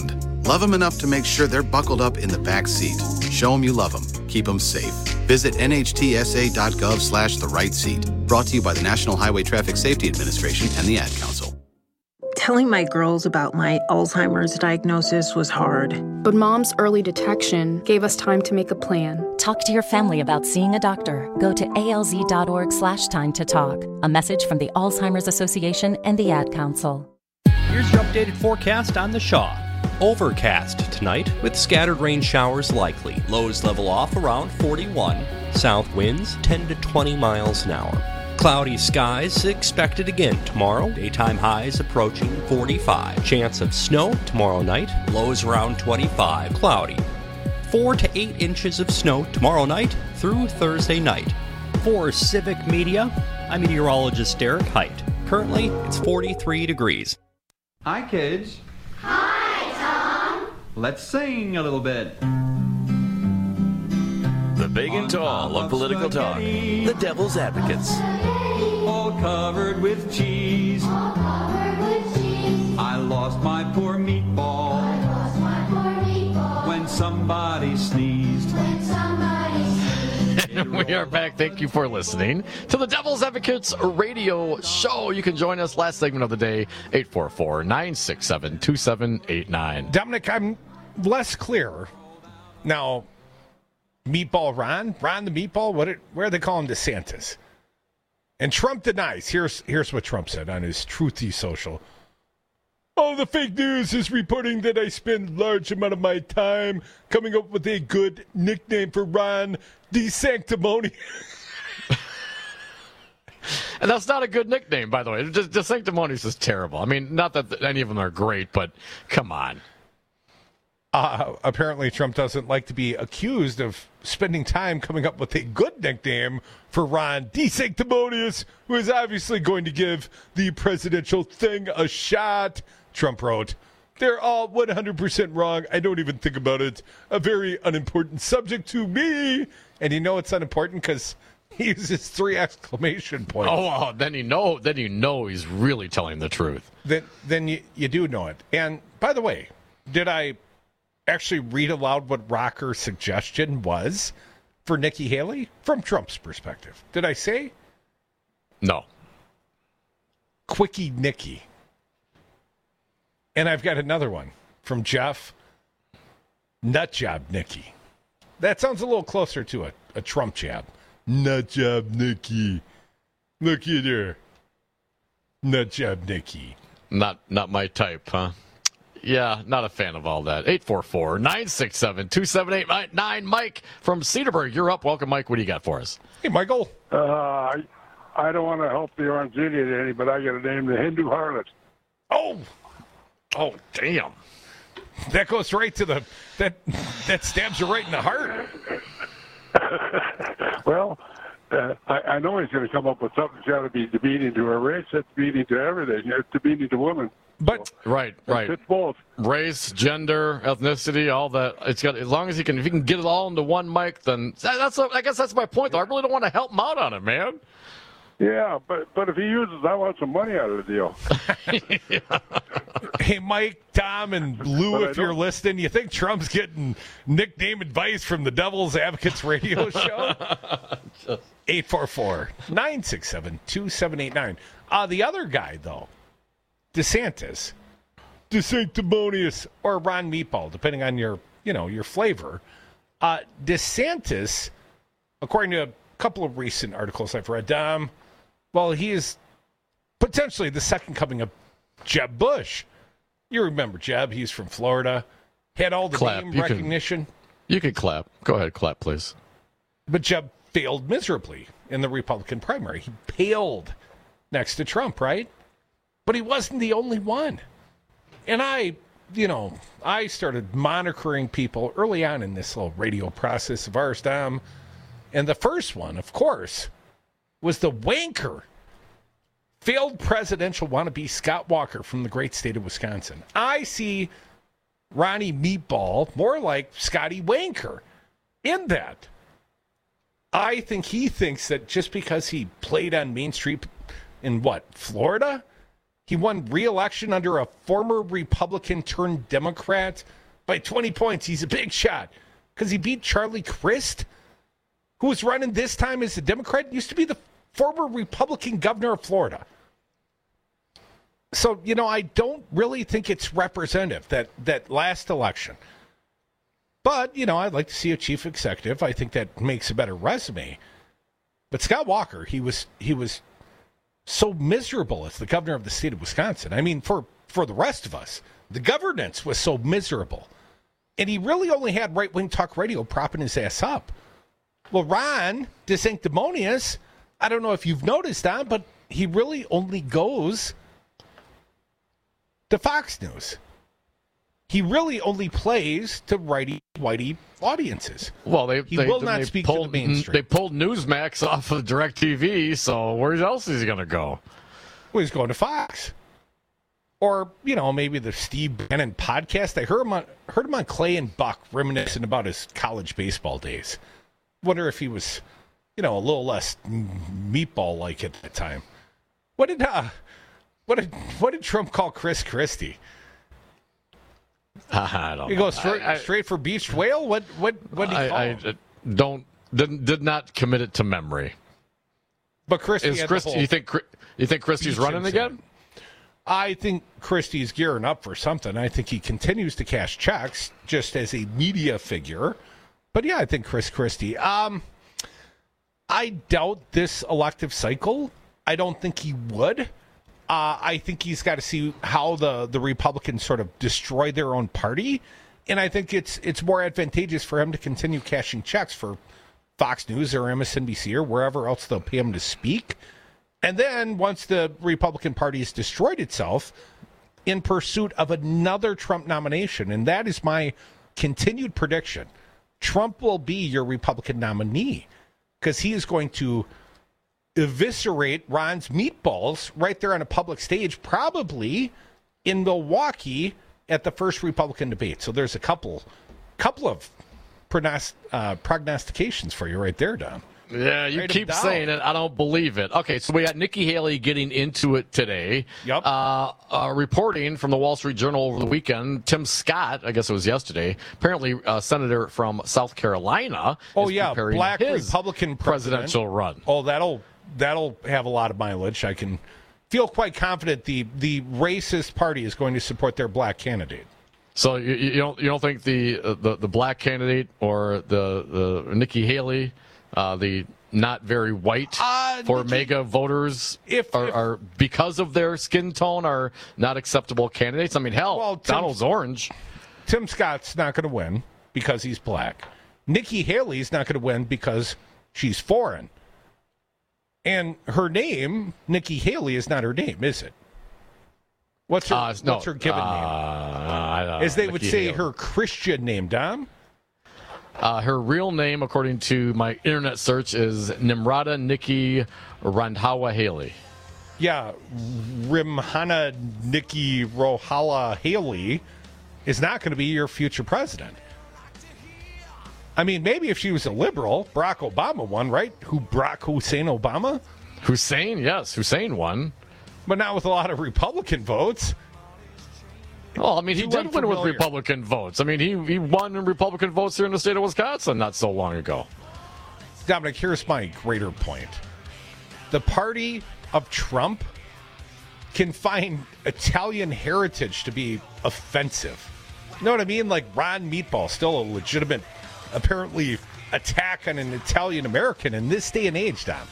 Love them enough to make sure they're buckled up in the back seat. Show them you love them. Keep them safe. Visit nhtsa.gov/the right seat. Brought to you by the National Highway Traffic Safety Administration and the Ad Council. Telling my girls about my Alzheimer's diagnosis was hard. But Mom's early detection gave us time to make a plan. Talk to your family about seeing a doctor. Go to alz.org/time to talk. A message from the Alzheimer's Association and the Ad Council. Here's your updated forecast on the Shaw. Overcast tonight with scattered rain showers likely. Lows level off around 41. South winds 10 to 20 miles an hour. Cloudy skies expected again tomorrow. Daytime highs approaching 45. Chance of snow tomorrow night. Lows around 25. Cloudy. 4 to 8 inches of snow tomorrow night through Thursday night. For Civic Media, I'm meteorologist Derek Height. Currently, it's 43 degrees. Hi, kids. Hi, Tom. Let's sing a little bit. The big and tall of political talk. The Devil's Advocates. All covered with cheese. I lost my poor meatball. When somebody sneezed. We are back. Thank you for listening to the Devil's Advocates radio show. You can join us last segment of the day, 844-967-2789. Dominic, I'm less clear. Now, Meatball Ron the Meatball, where are they calling DeSantis? And Trump denies. Here's what Trump said on his Truthy social. Oh, the fake news is reporting that I spend large amount of my time coming up with a good nickname for Ron DeSanctimonious. And that's not a good nickname, by the way. Just DeSanctimonious is terrible. I mean, not that any of them are great, but come on. Apparently, Trump doesn't like to be accused of spending time coming up with a good nickname for Ron DeSanctimonious, who is obviously going to give the presidential thing a shot. Trump wrote, "They're all 100% wrong. I don't even think about it. A very unimportant subject to me." And you know it's unimportant because he uses 3 exclamation points. Oh, well, then you know he's really telling the truth. Then you do know it. And by the way, did I actually read aloud what Rocker's suggestion was for Nikki Haley from Trump's perspective? Did I say? No. Quickie Nikki. And I've got another one from Jeff. Nut job Nikki. That sounds a little closer to a Trump jab. Nut job Nikki. Look at her. Nut job Nikki. Not my type, huh? Yeah, not a fan of all that. 844-967-2789. Mike from Cedarburg, you're up. Welcome, Mike. What do you got for us? Hey, Michael. I don't want to help the Orange Idiot any, but I got to name the Hindu harlot. Oh, damn. That goes right to that stabs you right in the heart. Well, I know he's going to come up with something that's got to be demeaning to her race. It's demeaning to everything. It's demeaning to women. But right. It's both race, gender, ethnicity, all that. It's got, as long as if you can get it all into one mic, then I guess that's my point. Though I really don't want to help him out on it, man. Yeah, but if he uses, I want some money out of the deal. Hey, Mike, Tom, and Lou, if you're listening, you think Trump's getting nickname advice from the Devil's Advocates radio show? 844-967-2789. The other guy, though, DeSantis, DeSanctimonious, or Ron Meatball, depending on your flavor. DeSantis, according to a couple of recent articles I've read, he is potentially the second coming of Jeb Bush. You remember Jeb? He's from Florida. Had all the name recognition. You can clap. Go ahead, clap, please. But Jeb failed miserably in the Republican primary. He paled next to Trump, right? But he wasn't the only one. And I started monitoring people early on in this little radio process of ours, Dom. And the first one, of course, was the wanker, failed presidential wannabe Scott Walker from the great state of Wisconsin. I see Ronnie Meatball more like Scotty Wanker in that. I think he thinks that just because he played on Main Street in Florida, he won re-election under a former Republican turned Democrat by 20 points. He's a big shot. Because he beat Charlie Crist, who was running this time as a Democrat, used to be the former Republican governor of Florida. So, I don't really think it's representative, that last election. But, I'd like to see a chief executive. I think that makes a better resume. But Scott Walker, he was so miserable as the governor of the state of Wisconsin. I mean, for the rest of us, the governance was so miserable. And he really only had right-wing talk radio propping his ass up. Well, Ron DeSanctimonious, I don't know if you've noticed that, but he really only goes to Fox News. He really only plays to righty-whitey audiences. Well, he will not speak to the mainstream. They pulled Newsmax off of DirecTV, so where else is he going to go? Well, he's going to Fox. Or, maybe the Steve Bannon podcast. I heard him on Clay and Buck reminiscing about his college baseball days. Wonder if he was, a little less meatball-like at that time. What did Trump call Chris Christie? I don't know. He goes straight for beached whale? What did he call him? Did not commit it to memory. But Christie you think Christie's running again? I think Christie's gearing up for something. I think he continues to cash checks just as a media figure. But yeah, I think Chris Christie. I doubt this elective cycle. I don't think he would. I think he's got to see how the Republicans sort of destroy their own party. And I think it's more advantageous for him to continue cashing checks for Fox News or MSNBC or wherever else they'll pay him to speak. And then once the Republican Party has destroyed itself, in pursuit of another Trump nomination. And that is my continued prediction. Trump will be your Republican nominee because he is going to eviscerate Ron's meatballs right there on a public stage, probably in Milwaukee at the first Republican debate. So there's a couple of prognostications for you right there, Don. Yeah, you keep saying it. I don't believe it. Okay, so we got Nikki Haley getting into it today. Yep. Reporting from the Wall Street Journal over the weekend, Tim Scott, I guess it was yesterday, apparently a senator from South Carolina. Black Republican presidential run. Oh, that'll have a lot of mileage. I can feel quite confident the racist party is going to support their black candidate. So you don't think the black candidate or the Nikki Haley, the not very white for MAGA voters are because of their skin tone are not acceptable candidates? I mean, Donald's orange. Tim Scott's not going to win because he's black. Nikki Haley's not going to win because she's foreign. And her name, Nikki Haley, is not her name, is it? What's her given name? As they would say, Haley. Her Christian name, Dom? Her real name, according to my internet search, is Nimrata Nikki Randhawa Haley. Yeah, Rimhana Nikki Rohala Haley is not going to be your future president. I mean, maybe if she was a liberal, Barack Obama won, right? Barack Hussein Obama? Hussein, yes. Hussein won. But not with a lot of Republican votes. Well, I mean, he did win with Republican votes. I mean, he won Republican votes here in the state of Wisconsin not so long ago. Dominic, here's my greater point. The party of Trump can find Italian heritage to be offensive. You know what I mean? Like Ron Meatball, still a legitimate, apparently, attack on an Italian American in this day and age, Dom.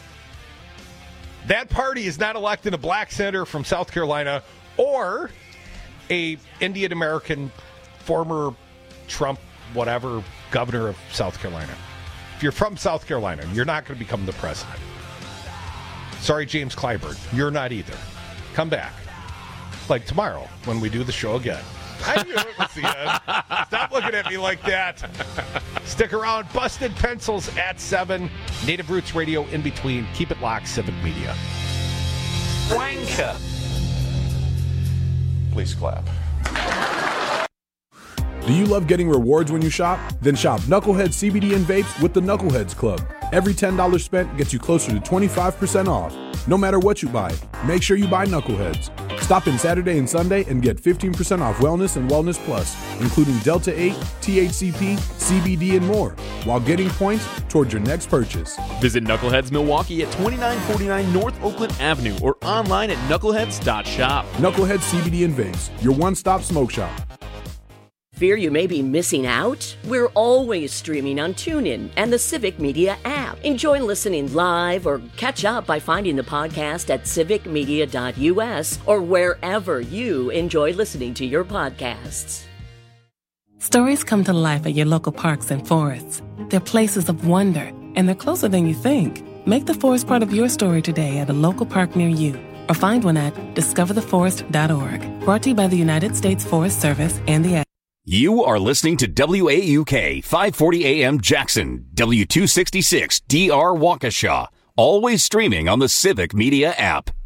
That party is not electing a black senator from South Carolina or a Indian American former Trump whatever governor of South Carolina. If you're from South Carolina, you're not going to become the president. Sorry, James Clyburn, you're not either. Come back. Like tomorrow when we do the show again. I knew it was the end. Stop looking at me like that. Stick around. Busted Pencils at 7. Native Roots Radio in between. Keep it locked. Civic Media. Wanker. Please clap. Do you love getting rewards when you shop? Then shop Knucklehead CBD and vapes with the Knuckleheads Club. Every $10 spent gets you closer to 25% off. No matter what you buy, make sure you buy Knuckleheads. Stop in Saturday and Sunday and get 15% off Wellness and Wellness Plus, including Delta 8, THCP, CBD, and more, while getting points towards your next purchase. Visit Knuckleheads Milwaukee at 2949 North Oakland Avenue or online at knuckleheads.shop. Knuckleheads CBD and Vapes, your one-stop smoke shop. Fear you may be missing out? We're always streaming on TuneIn and the Civic Media app. Enjoy listening live or catch up by finding the podcast at civicmedia.us or wherever you enjoy listening to your podcasts. Stories come to life at your local parks and forests. They're places of wonder, and they're closer than you think. Make the forest part of your story today at a local park near you, or find one at discovertheforest.org. Brought to you by the United States Forest Service and the You are listening to WAUK 540 AM Jackson, W266 DR Waukesha, always streaming on the Civic Media app.